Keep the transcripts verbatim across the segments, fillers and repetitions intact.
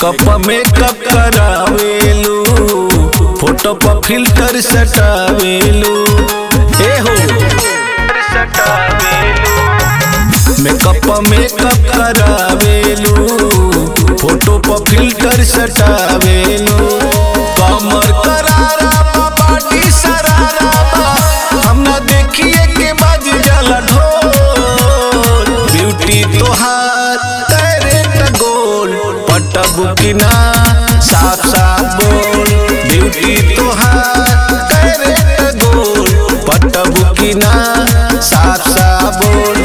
Makeup makeup करावेलू, photo पर filter सटावेलू। ए हो मेकअप मेकअप करावेलू, फोटो पर फिल्टर सटावेलू। कमर करारा बाटी सरारा, हम ना देखिए के बाज जाला ढोल। ब्यूटी तोहार करे त गोल, पटब की ना साफ साफ बोल। ब्यूटी तोहार करे त गोल, पटब की ना साफ साफ बोल।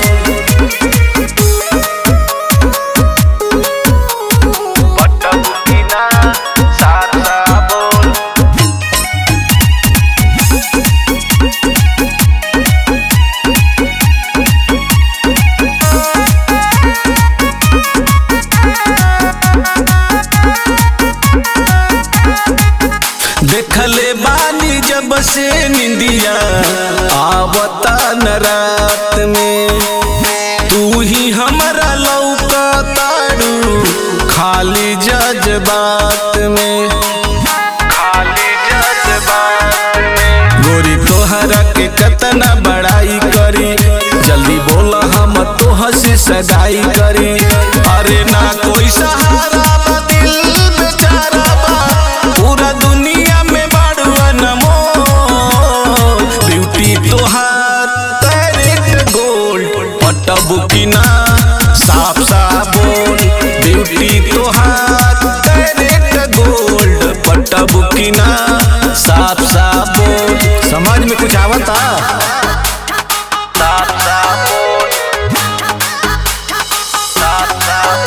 देखले बानी जब से निंदिया आवता न रात में, तू ही हमारा लौका तारू खाली जज्बात में। खाली जज्बात में गोरी तोहरा के कितना बड़ाई करी, जल्दी बोला हम तोह से सगाई करी। अरे ना कोई सहारा बा, दिल बेचारा बा, पूरा दुनिया में बाड़ुआ नमो। ब्यूटी तोहार करे त गोल, पटब की ना साफ साफ बोल। ब्यूटी तोहार करे त गोल, पटब की ना साफ साफ बोल। समझ में कुछ आवता? साफ साफ बोल, साफ साफ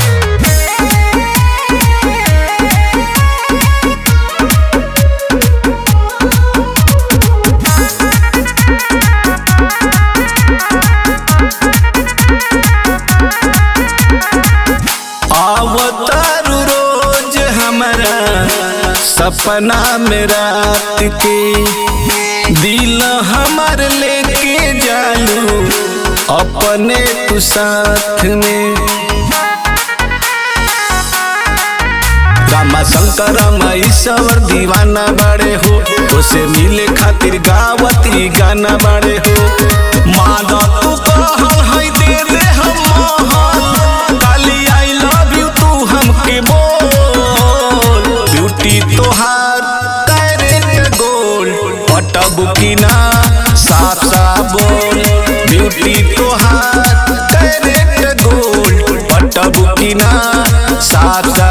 आवतारू रोज हमारा सपना में रात के, दिल हमार लेके जालू अपने तू साथ में। रामा शंकर ईश्वर दीवाना बड़े हो, उसे मिले खातिर गावती गाना बड़े हो। माना तू कहल है दे दे हम महल, काली आई लव यू तू हमके बोल। ब्यूटी तोहार करे त गोल, पटब की ना साफ साफ बोल। ब्यूटी तोहार करे त गोल, पटब की ना साफ साफ